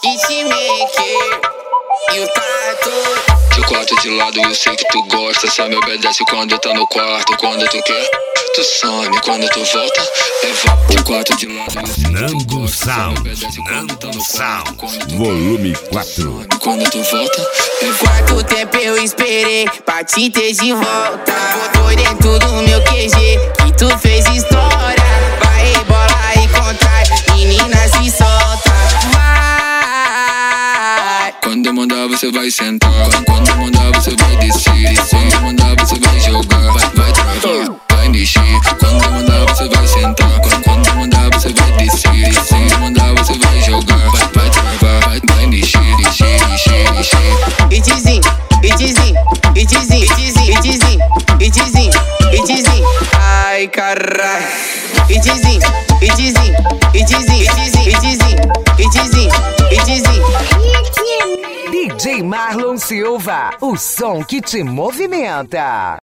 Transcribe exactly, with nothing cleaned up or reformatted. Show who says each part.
Speaker 1: Hitmaker e o Tato.
Speaker 2: De quatro de lado eu sei que tu gosta. Só me obedece quando tá no quarto. Quando tu quer, tu some. Quando tu volta, é volta. De quatro de lado eu sei que tu
Speaker 3: Nango
Speaker 2: gosta. Só me
Speaker 3: Sound,
Speaker 2: obedece quando tá no
Speaker 3: Nango
Speaker 2: quarto.
Speaker 3: Sound,
Speaker 2: Quando tu
Speaker 3: volume
Speaker 2: quer, tu
Speaker 3: quatro.
Speaker 2: some. Quando tu volta, é volta.
Speaker 1: Quanto tempo eu esperei pra te ter de volta? Foi dentro do meu Q G que tu fez história. Vai rebolar e contrai, menina se solta. Vai.
Speaker 2: Quando eu mandar você vai sentar. Quando eu mandar você vai descer. Quando eu mandar você vai jogar. Vai, vai travar, vai mexer. Quando eu mandar você vai sentar. Quando, quando eu mandar você vai descer. Quando eu mandar você vai jogar. Vai, vai travar, vai, vai mexer, mexer, mexer, mexer.
Speaker 1: Itizinho, itizinho, itizinho, itizinho, itizinho, itizinho, itizinho. Ai carai. Itizinho, itizinho, itizinho, itizinho, itizinho, itizinho, itizinho.
Speaker 4: D J Marlon Silva, o som que te movimenta.